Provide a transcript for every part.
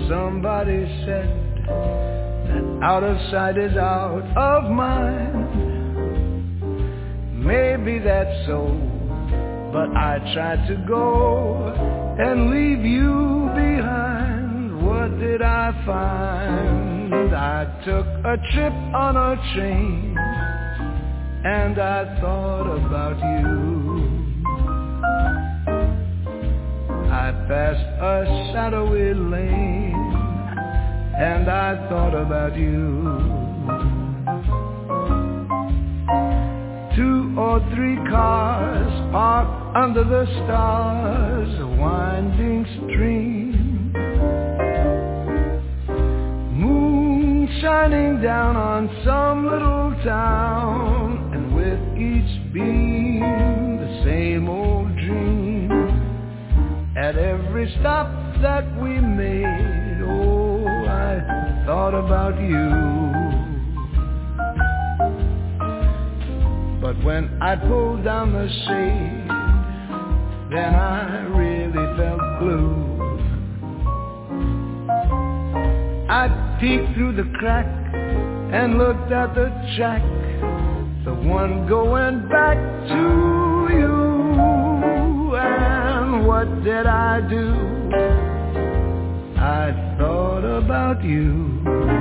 Somebody said that out of sight is out of mind. Maybe that's so, but I tried to go and leave you behind. What did I find? I took a trip on a train, and I thought about you. I passed a shadowy lane, and I thought about you. 2 or 3 cars parked under the stars, a winding stream, moon shining down on some little town, and with each beam the same old dream. At every stop that we made, oh, I thought about you. But when I pulled down the shade, then I really felt blue. I peeked through the crack and looked at the track, the one going back to you. And what did I do? I thought about you.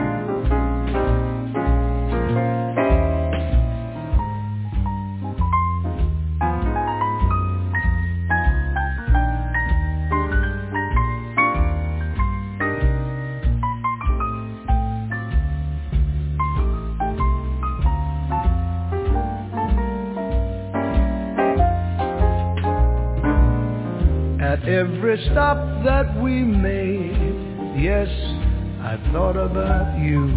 At every stop that we made, yes, I thought about you.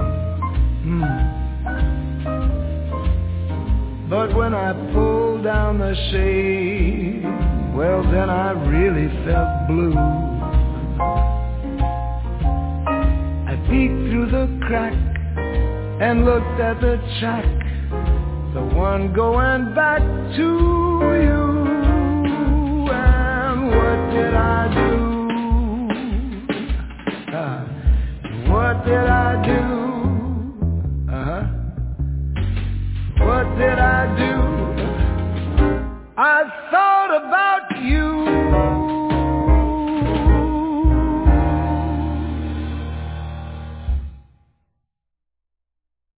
But when I pulled down the shade, well, then I really felt blue. I peeked through the crack and looked at the track, the one going back to you. What did I do? What did I do? What did I do?